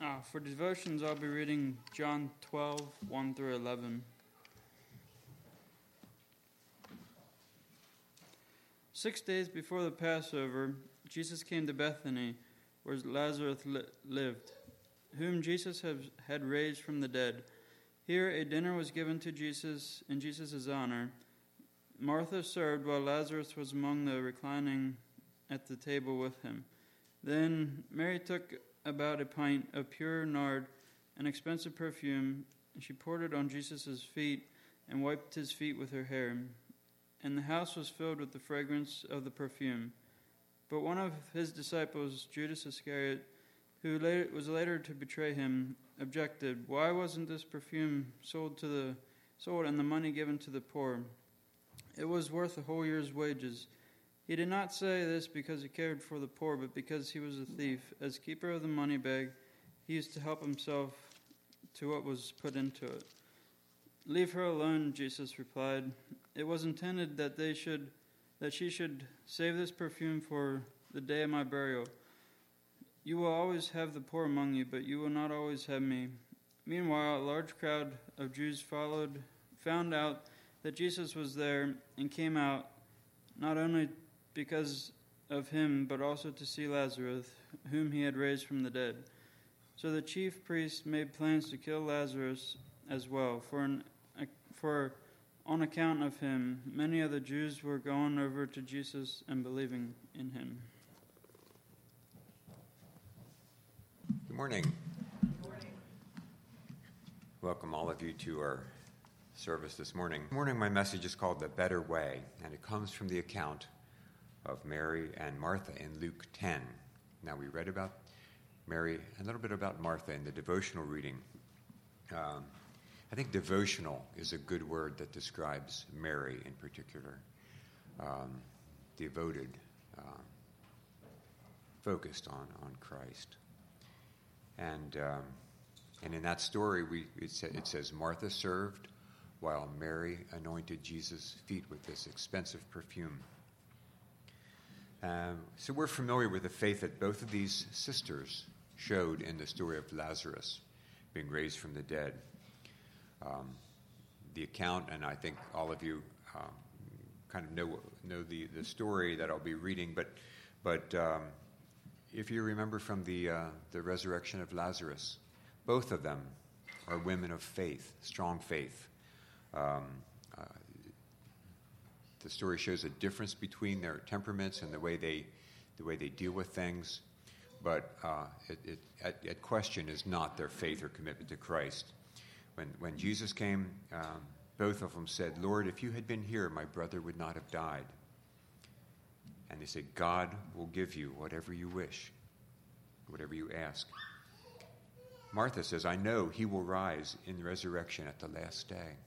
For devotions, I'll be reading John 12, 1 through 11. 6 days before the Passover, Jesus came to Bethany, where Lazarus lived, whom Jesus had raised from the dead. Here a dinner was given to Jesus in Jesus' honor. Martha served, while Lazarus was among the reclining at the table with him. Then Mary took about a pint of pure nard, an expensive perfume, and she poured it on Jesus' feet and wiped his feet with her hair. And the house was filled with the fragrance of the perfume. But one of his disciples, Judas Iscariot, who was later to betray him, objected, "Why wasn't this perfume sold and the money given to the poor? It was worth a whole year's wages." He did not say this because he cared for the poor, but because he was a thief. As keeper of the money bag, he used to help himself to what was put into it. "Leave her alone," Jesus replied. "It was intended that she should save this perfume for the day of my burial. You will always have the poor among you, but you will not always have me." Meanwhile, a large crowd of Jews found out that Jesus was there, and came out, not only because of him, but also to see Lazarus, whom he had raised from the dead. So the chief priests made plans to kill Lazarus as well, for on account of him, many of the Jews were going over to Jesus and believing in him. Good morning. Good morning. Welcome all of you to our service this morning. This morning my message is called The Better Way, and it comes from the account of Mary and Martha in Luke 10. Now, we read about Mary, a little bit about Martha in the devotional reading. I think devotional is a good word that describes Mary in particular. Devoted, focused on Christ. And in that story, it says Martha served, while Mary anointed Jesus' feet with this expensive perfume. So we're familiar with the faith that both of these sisters showed in the story of Lazarus being raised from the dead. The account, and I think all of you kind of know the story that I'll be reading, but if you remember from the resurrection of Lazarus, both of them are women of faith, strong faith. The story shows a difference between their temperaments and the way they deal with things, but at question is not their faith or commitment to Christ. When Jesus came, both of them said, "Lord, if you had been here, my brother would not have died." And they said, "God will give you whatever you wish, whatever you ask." Martha says, "I know he will rise in resurrection at the last day."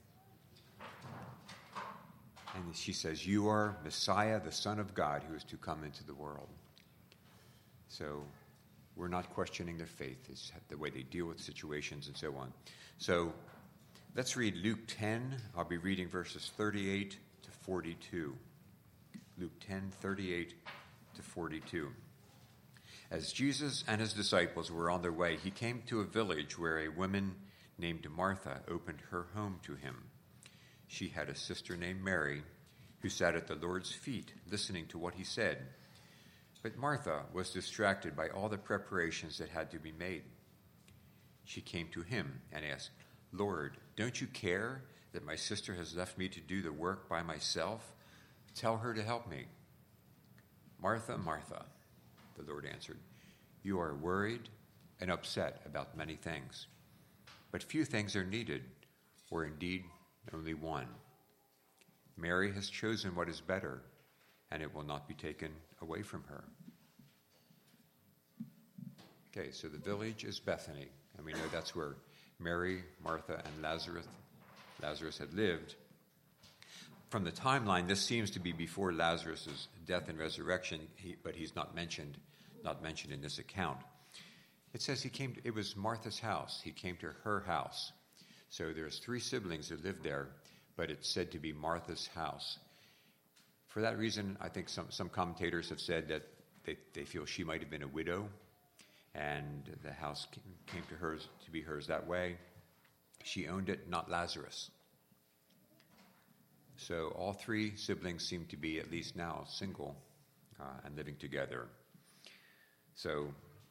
And she says, "You are Messiah, the Son of God, who is to come into the world." So we're not questioning their faith. It's the way they deal with situations and so on. So let's read Luke 10. I'll be reading verses 38 to 42. Luke 10, 38 to 42. As Jesus and his disciples were on their way, he came to a village where a woman named Martha opened her home to him. She had a sister named Mary, who sat at the Lord's feet, listening to what he said. But Martha was distracted by all the preparations that had to be made. She came to him and asked, "Lord, don't you care that my sister has left me to do the work by myself? Tell her to help me." "Martha, Martha," the Lord answered, "you are worried and upset about many things, but few things are needed, or indeed only one. Mary has chosen what is better, and it will not be taken away from her." Okay, so the village is Bethany, and we know that's where Mary, Martha, and Lazarus had lived. From the timeline, this seems to be before Lazarus' death and resurrection, but he's not mentioned in this account. It says it was Martha's house. He came to her house. So there's 3 siblings who lived there, but it's said to be Martha's house. For that reason, I think some commentators have said that they feel she might have been a widow, and the house came to be hers that way. She owned it, not Lazarus. So all three siblings seem to be, at least now, single and living together. So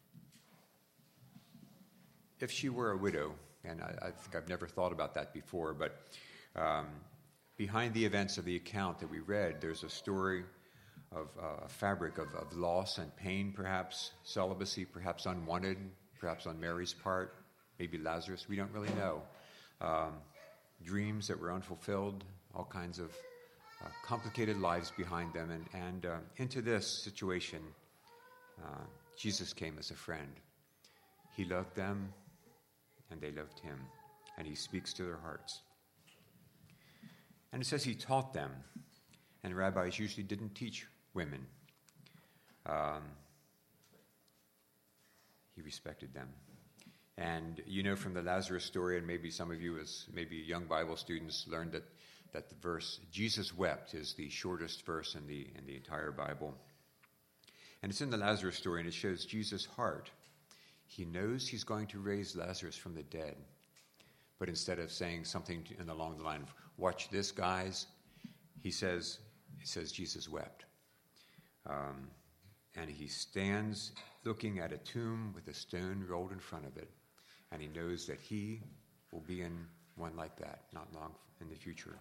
if she were a widow, and I think I've never thought about that before, but behind the events of the account that we read, there's a story of a fabric of loss and pain, perhaps celibacy, perhaps unwanted, perhaps on Mary's part, maybe Lazarus, we don't really know. Dreams that were unfulfilled, all kinds of complicated lives behind them. And into this situation, Jesus came as a friend. He loved them, and they loved him. And he speaks to their hearts. And it says he taught them. And rabbis usually didn't teach women. He respected them. And you know from the Lazarus story, and maybe some of you as maybe young Bible students learned that the verse, Jesus wept, is the shortest verse in the entire Bible. And it's in the Lazarus story, and it shows Jesus' heart. He knows he's going to raise Lazarus from the dead. But instead of saying something along the line of, watch this, guys, it says Jesus wept. And he stands looking at a tomb with a stone rolled in front of it. And he knows that he will be in one like that, not long in the future.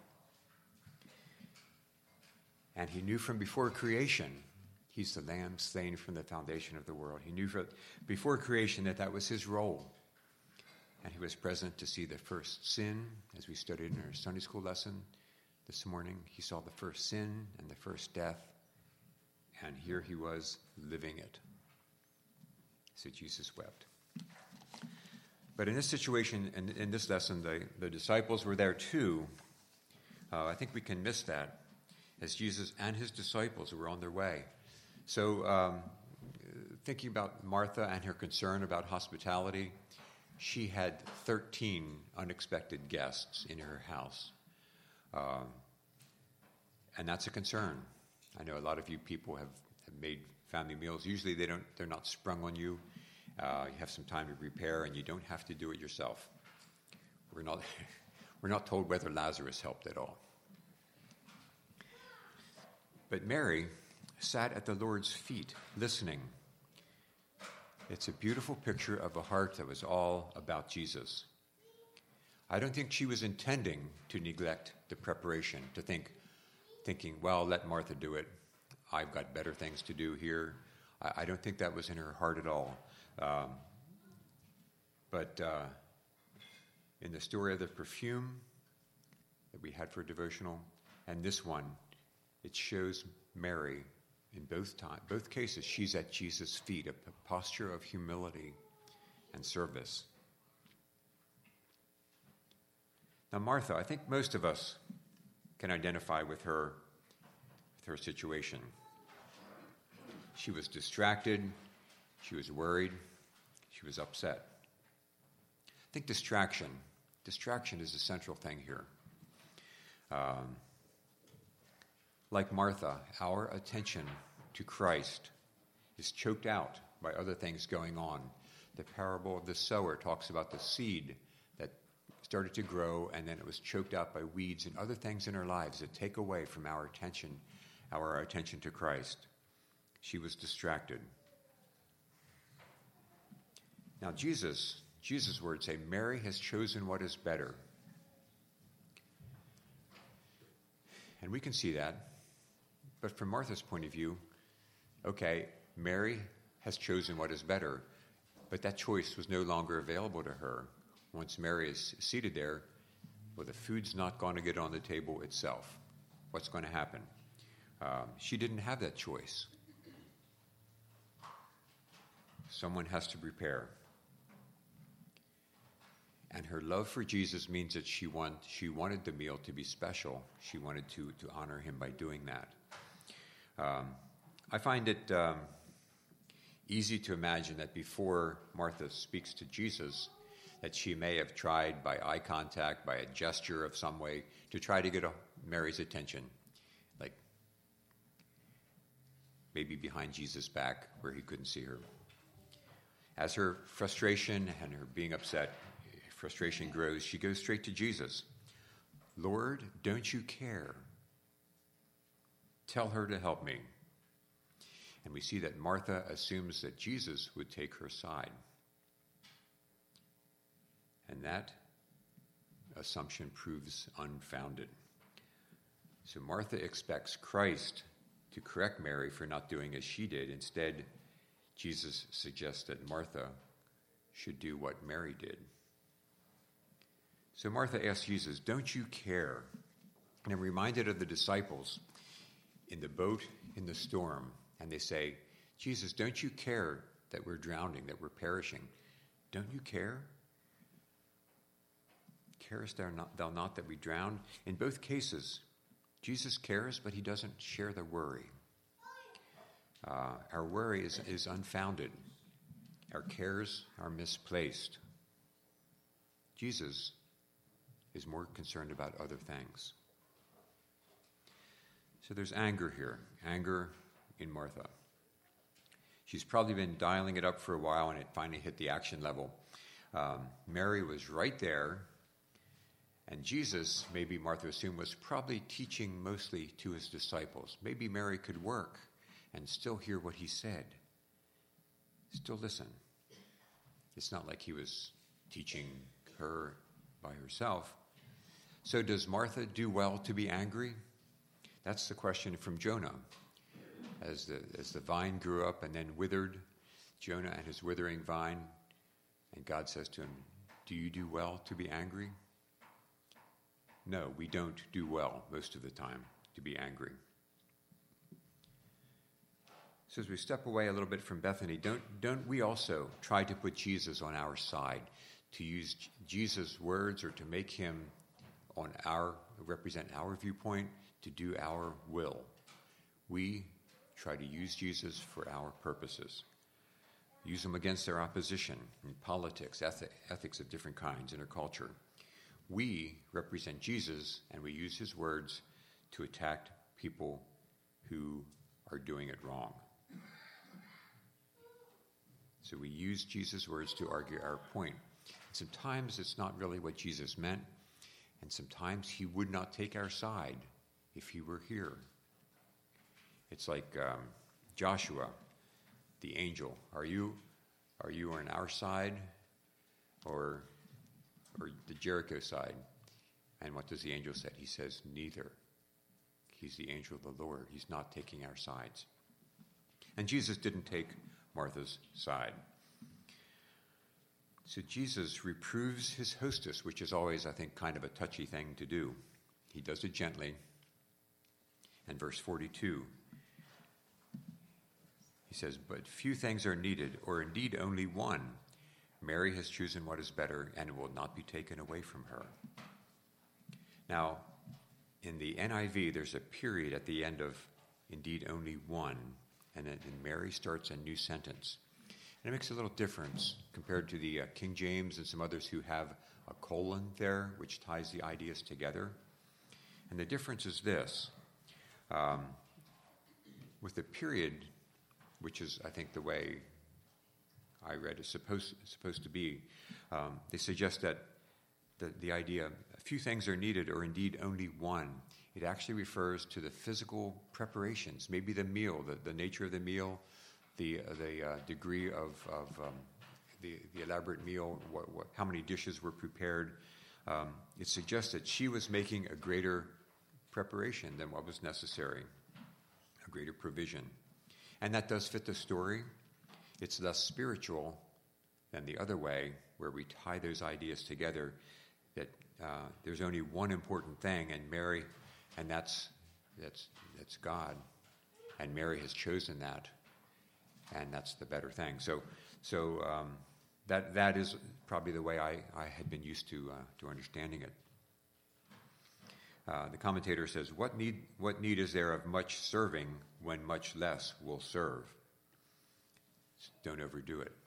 And he knew from before creation, he's the Lamb slain from the foundation of the world. He knew from before creation that was his role. And he was present to see the first sin, as we studied in our Sunday school lesson this morning. He saw the first sin and the first death. And here he was living it. So Jesus wept. But in this situation, in this lesson, the disciples were there too. I think we can miss that, as Jesus and his disciples were on their way. So thinking about Martha and her concern about hospitality, she had 13 unexpected guests in her house. And that's a concern. I know a lot of you people have made family meals. Usually they're not sprung on you. You have some time to prepare, and you don't have to do it yourself. We're not told whether Lazarus helped at all. But Mary sat at the Lord's feet, listening. It's a beautiful picture of a heart that was all about Jesus. I don't think she was intending to neglect the preparation, thinking, well, let Martha do it. I've got better things to do here. I don't think that was in her heart at all. But in the story of the perfume that we had for devotional, and this one, it shows Mary in both cases. She's at Jesus' feet, a posture of humility and service. Now, Martha, I think most of us can identify with her situation. She was distracted. She was worried. She was upset. I think distraction is the central thing here. Like Martha, our attention to Christ is choked out by other things going on. The parable of the sower talks about the seed that started to grow, and then it was choked out by weeds and other things in our lives that take away from our attention to Christ. She was distracted. Now, Jesus' words say, Mary has chosen what is better. And we can see that. But from Martha's point of view, okay, Mary has chosen what is better, but that choice was no longer available to her. Once Mary is seated there, well, the food's not going to get on the table itself. What's going to happen? She didn't have that choice. Someone has to prepare. And her love for Jesus means that she wanted the meal to be special. She wanted to honor him by doing that. I find it easy to imagine that before Martha speaks to Jesus, that she may have tried by eye contact, by a gesture of some way, to try to get Mary's attention, like maybe behind Jesus' back where he couldn't see her. as her frustration and her being upset, frustration grows, she goes straight to Jesus. Lord, don't you care? Tell her to help me. And we see that Martha assumes that Jesus would take her side. And that assumption proves unfounded. So Martha expects Christ to correct Mary for not doing as she did. Instead, Jesus suggests that Martha should do what Mary did. So Martha asks Jesus, don't you care? And I'm reminded of the disciples in the boat in the storm. And they say, Jesus, don't you care that we're drowning, that we're perishing? Don't you care? Carest thou not that we drown? In both cases, Jesus cares, but he doesn't share the worry. Our worry is unfounded. Our cares are misplaced. Jesus is more concerned about other things. So there's anger here, anger in Martha. She's probably been dialing it up for a while, and it finally hit the action level. Mary was right there, and Jesus, maybe Martha assumed, was probably teaching mostly to his disciples. Maybe Mary could work and still hear what he said, still listen. It's not like he was teaching her by herself. So does Martha do well to be angry? That's the question from Jonah. As the vine grew up and then withered, Jonah and his withering vine, and God says to him, do you do well to be angry? No, we don't do well most of the time to be angry. So as we step away a little bit from Bethany, don't we also try to put Jesus on our side, to use Jesus' words or to make him represent our viewpoint, to do our will. We try to use Jesus for our purposes. Use him against our opposition in politics, ethics of different kinds, in our culture. We represent Jesus, and we use his words to attack people who are doing it wrong. So we use Jesus' words to argue our point. Sometimes it's not really what Jesus meant, and sometimes he would not take our side if he were here. It's like Joshua, the angel. Are you on our side or the Jericho side? And what does the angel say? He says, neither. He's the angel of the Lord. He's not taking our sides. And Jesus didn't take Martha's side. So Jesus reproves his hostess, which is always, I think, kind of a touchy thing to do. He does it gently. And verse 42, he says, but few things are needed, or indeed only one. Mary has chosen what is better, and it will not be taken away from her. Now, in the NIV, there's a period at the end of indeed only one, and then Mary starts a new sentence. And it makes a little difference compared to the King James and some others who have a colon there, which ties the ideas together. And the difference is this. With the period, which is, I think, the way I read is supposed to be, they suggest that the idea, a few things are needed, or indeed only one. It actually refers to the physical preparations, maybe the meal, the nature of the meal, the degree of the elaborate meal, how many dishes were prepared. It suggests that she was making a greater preparation than what was necessary, a greater provision. And that does fit the story. It's less spiritual than the other way, where we tie those ideas together, that there's only one important thing, and Mary, and that's God. And Mary has chosen that, and that's the better thing. So that is probably the way I had been used to understanding it. The commentator says, what need is there of much serving when much less will serve? Don't overdo it.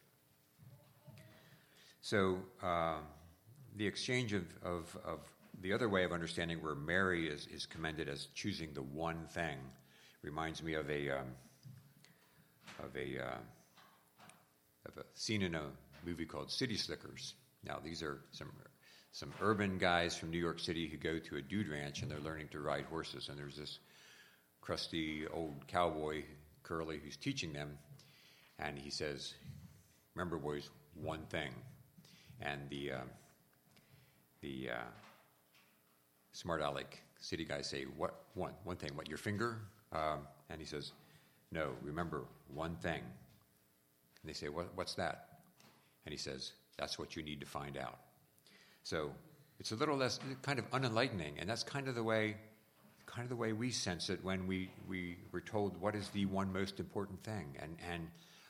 So the exchange of the other way of understanding, where Mary is commended as choosing the one thing, reminds me of a of a scene in a movie called City Slickers. Now, these are some urban guys from New York City who go to a dude ranch and they're learning to ride horses. And there's this crusty old cowboy, Curly, who's teaching them. And he says, remember, boys, one thing. And the smart aleck city guys say, what? One thing. What, your finger? And he says, no, remember, one thing. And they say, what's that? And he says, that's what you need to find out. So it's a little less kind of unenlightening, and that's kind of the way we sense it when we were told what is the one most important thing. And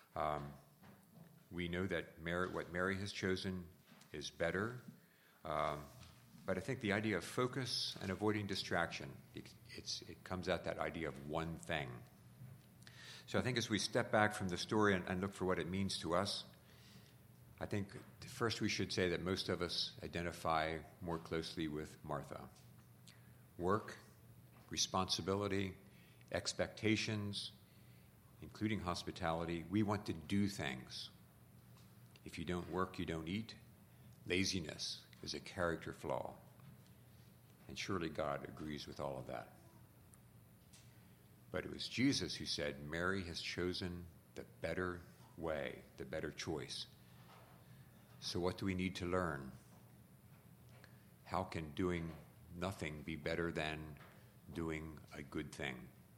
we know that what Mary has chosen is better. But I think the idea of focus and avoiding distraction, it comes at that idea of one thing. So I think as we step back from the story and look for what it means to us, I think first we should say that most of us identify more closely with Martha. Work, responsibility, expectations, including hospitality. We want to do things. If you don't work, you don't eat. Laziness is a character flaw. And surely God agrees with all of that. But it was Jesus who said, Mary has chosen the better way, the better choice. So what do we need to learn? How can doing nothing be better than doing a good thing?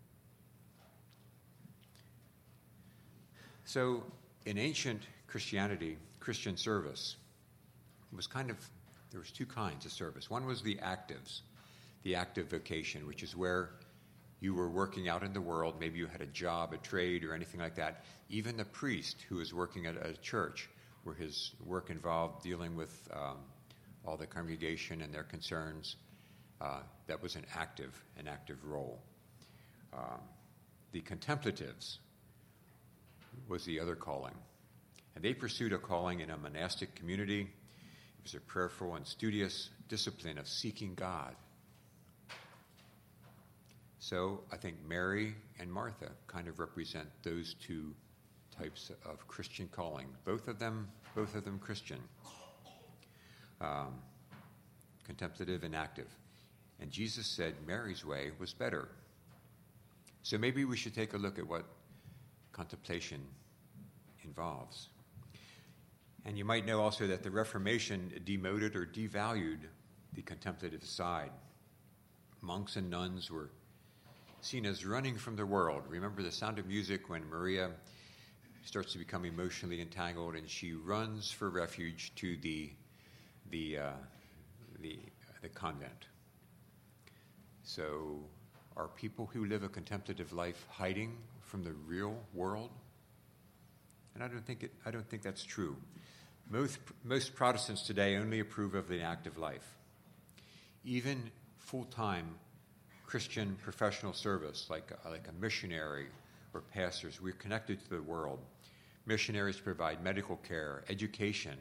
So in ancient Christianity, Christian service was there was two kinds of service. One was the actives, the active vocation, which is where you were working out in the world. Maybe you had a job, a trade, or anything like that. Even the priest who was working at a church, where his work involved dealing with all the congregation and their concerns, that was an active role. The contemplatives was the other calling. And they pursued a calling in a monastic community. It was a prayerful and studious discipline of seeking God. So I think Mary and Martha kind of represent those two types of Christian calling. Both of them Christian. Contemplative and active. And Jesus said Mary's way was better. So maybe we should take a look at what contemplation involves. And you might know also that the Reformation demoted or devalued the contemplative side. Monks and nuns were seen as running from the world. Remember The Sound of Music, when Maria starts to become emotionally entangled and she runs for refuge to the convent. So are people who live a contemplative life hiding from the real world? And I don't think that's true. Most Protestants today only approve of the active life. Even full-time Christian professional service, like a missionary or pastors, we're connected to the world. Missionaries provide medical care, education,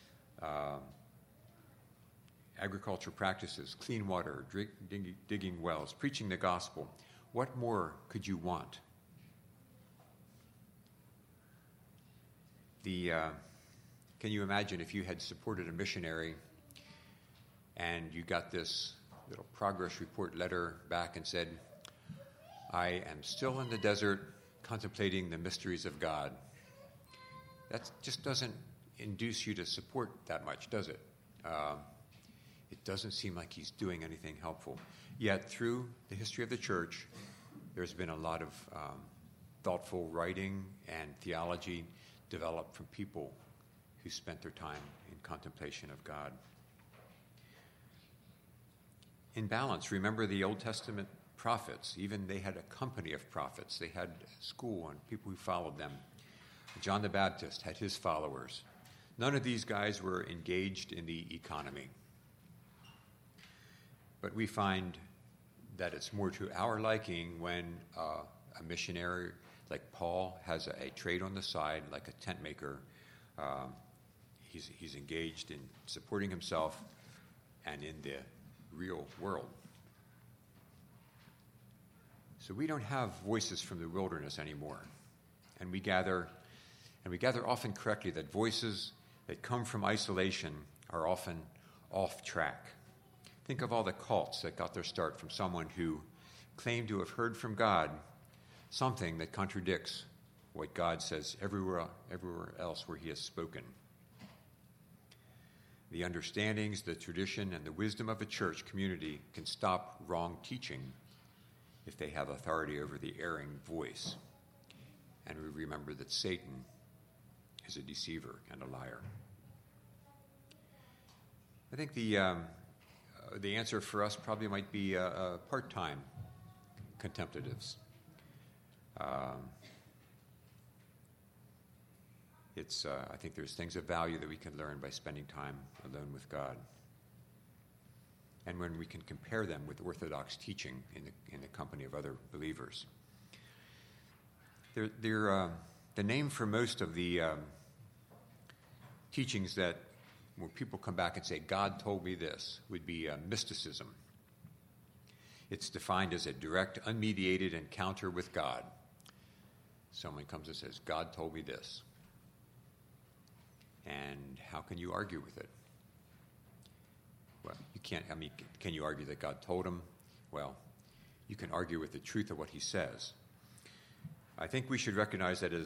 agriculture practices, clean water, digging wells, preaching the gospel. What more could you want? Can you imagine if you had supported a missionary and you got this little progress report letter back and said, I am still in the desert contemplating the mysteries of God? That just doesn't induce you to support that much, does it? It doesn't seem like he's doing anything helpful. Yet through the history of the church, there's been a lot of thoughtful writing and theology developed from people who spent their time in contemplation of God. In balance, remember the Old Testament prophets. Even they had a company of prophets. They had school and people who followed them. John the Baptist had his followers. None of these guys were engaged in the economy. But we find that it's more to our liking when a missionary like Paul has a trade on the side, like a tent maker. He's engaged in supporting himself and in the real world. So we don't have voices from the wilderness anymore. And we gather And we gather often correctly that voices that come from isolation are often off track. Think of all the cults that got their start from someone who claimed to have heard from God something that contradicts what God says everywhere else where he has spoken. The understandings, the tradition, and the wisdom of a church community can stop wrong teaching if they have authority over the erring voice. And we remember that Satan is a deceiver and a liar. I think the answer for us probably might be part-time contemplatives. I think there's things of value that we can learn by spending time alone with God. And when we can compare them with orthodox teaching in the company of other believers. The name for most of the teachings that when people come back and say, God told me this, would be mysticism. It's defined as a direct, unmediated encounter with God. Someone comes and says, God told me this. And how can you argue with it? Well, you can't. I mean, can you argue that God told him? Well, you can argue with the truth of what he says. I think we should recognize that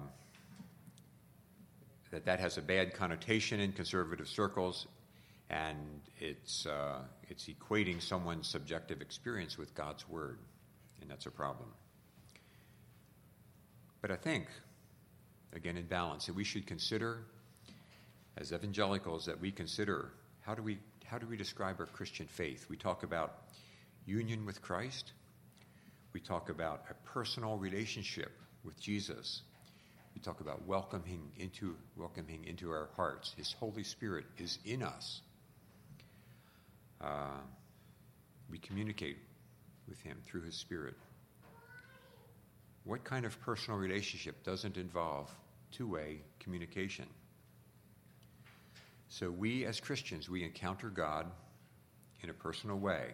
that has a bad connotation in conservative circles, and it's equating someone's subjective experience with God's word, and that's a problem. But I think, again in balance, that we should consider, as evangelicals, that we consider how do we describe our Christian faith? We talk about union with Christ. We talk about a personal relationship with Jesus. We talk about welcoming into our hearts. His Holy Spirit is in us. We communicate with him through his Spirit. What kind of personal relationship doesn't involve two-way communication? So we as Christians, we encounter God in a personal way,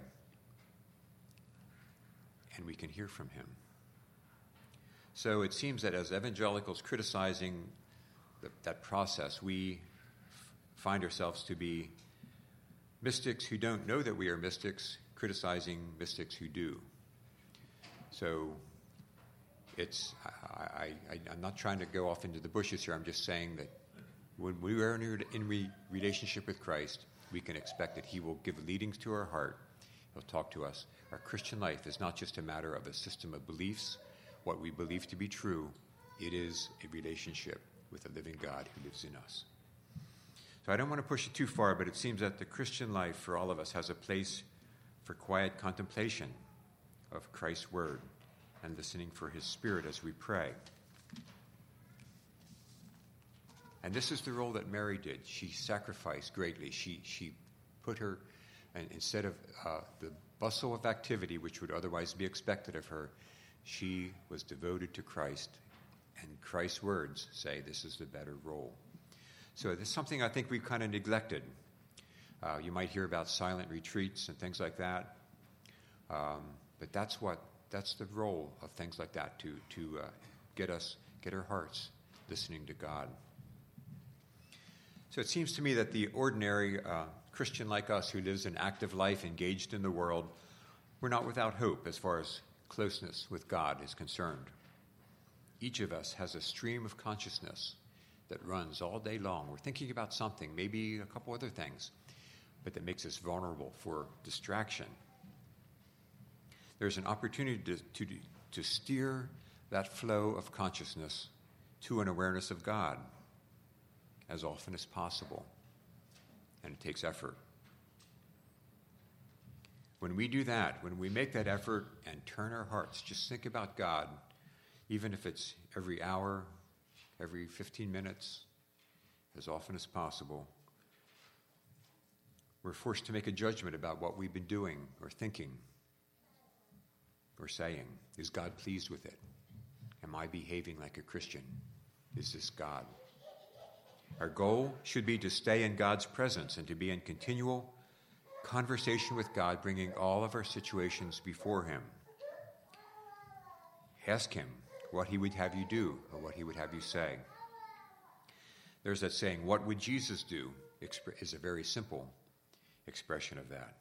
and we can hear from him. So it seems that as evangelicals criticizing that process, we find ourselves to be mystics who don't know that we are mystics, criticizing mystics who do. So I'm not trying to go off into the bushes here. I'm just saying that when we are in relationship with Christ, we can expect that he will give leadings to our heart. He'll talk to us. Our Christian life is not just a matter of a system of beliefs, what we believe to be true. It is a relationship with a living God who lives in us. So I don't want to push it too far, but it seems that the Christian life for all of us has a place for quiet contemplation of Christ's word and listening for his Spirit as we pray. And this is the role that Mary did. She sacrificed greatly. She put her, and instead of the bustle of activity which would otherwise be expected of her, she was devoted to Christ. And Christ's words say this is the better role. So this is something I think we've kind of neglected. You might hear about silent retreats and things like that. But that's the role of things like that, to get our hearts listening to God. So it seems to me that the ordinary Christian like us who lives an active life engaged in the world, we're not without hope as far as closeness with God is concerned. Each of us has a stream of consciousness that runs all day long. We're thinking about something, maybe a couple other things, but that makes us vulnerable for distraction. There's an opportunity to steer that flow of consciousness to an awareness of God as often as possible, and it takes effort. When we do that, when we make that effort and turn our hearts, just think about God, even if it's every hour, every 15 minutes, as often as possible, we're forced to make a judgment about what we've been doing or thinking or saying. Is God pleased with it? Am I behaving like a Christian? Is this God? Our goal should be to stay in God's presence and to be in continual conversation with God, bringing all of our situations before him. Ask him what he would have you do or what he would have you say. There's that saying, what would Jesus do? Is a very simple expression of that.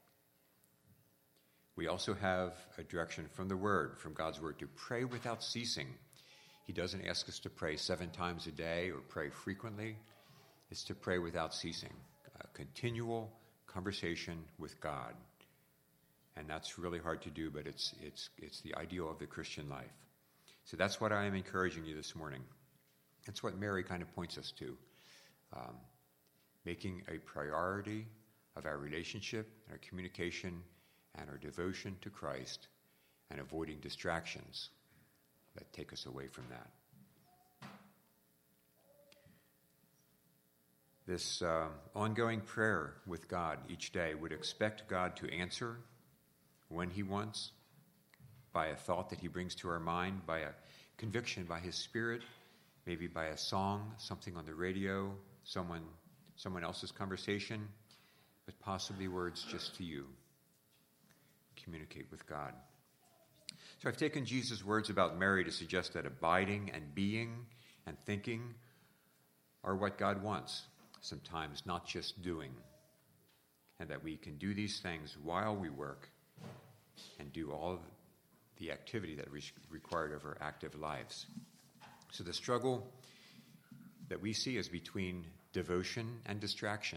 We also have a direction from the Word, from God's Word, to pray without ceasing. He doesn't ask us to pray 7 times a day or pray frequently. It's to pray without ceasing, a continual conversation with God. And that's really hard to do, but it's the ideal of the Christian life. So that's what I am encouraging you this morning. That's what Mary kind of points us to. Making a priority of our relationship, our communication, and our devotion to Christ, and avoiding distractions that take us away from that. This ongoing prayer with God each day would expect God to answer when he wants, by a thought that he brings to our mind, by a conviction by his Spirit, maybe by a song, something on the radio, someone else's conversation, but possibly words just to you. Communicate with God. So I've taken Jesus' words about Mary to suggest that abiding and being and thinking are what God wants, sometimes not just doing, and that we can do these things while we work and do all of the activity that is required of our active lives. So the struggle that we see is between devotion and distraction.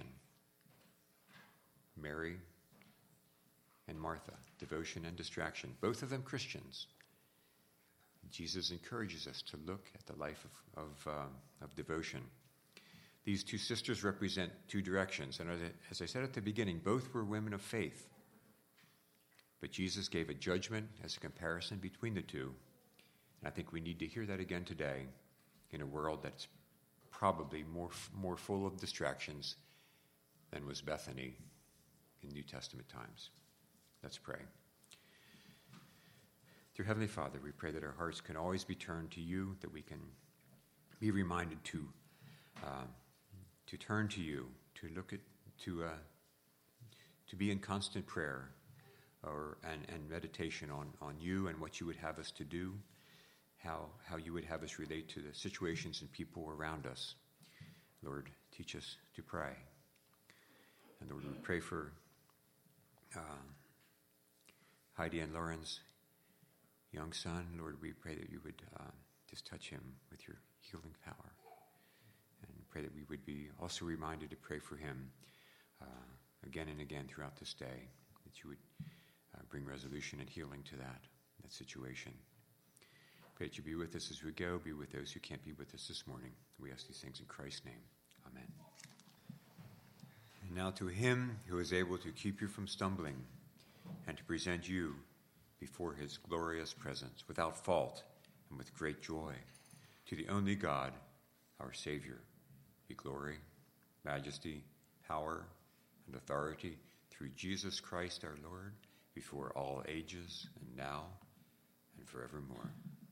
Mary and Martha, devotion and distraction, both of them Christians. Jesus encourages us to look at the life of devotion. These two sisters represent two directions, and as I said at the beginning, both were women of faith. But Jesus gave a judgment as a comparison between the two, and I think we need to hear that again today in a world that's probably more full of distractions than was Bethany in New Testament times. Let's pray. Dear Heavenly Father, we pray that our hearts can always be turned to you, that we can be reminded to turn to you, to look at, to be in constant prayer and meditation on you and what you would have us to do, how you would have us relate to the situations and people around us. Lord, teach us to pray. And Lord, we pray for Heidi and Lauren's young son. Lord, we pray that you would just touch him with your healing power. And pray that we would be also reminded to pray for him again and again throughout this day, that you would bring resolution and healing to that situation. Pray that you be with us as we go, be with those who can't be with us this morning. We ask these things in Christ's name. Amen. And now to him who is able to keep you from stumbling and to present you before his glorious presence without fault and with great joy, to the only God, our Savior, be glory, majesty, power, and authority through Jesus Christ our Lord, before all ages and now and forevermore.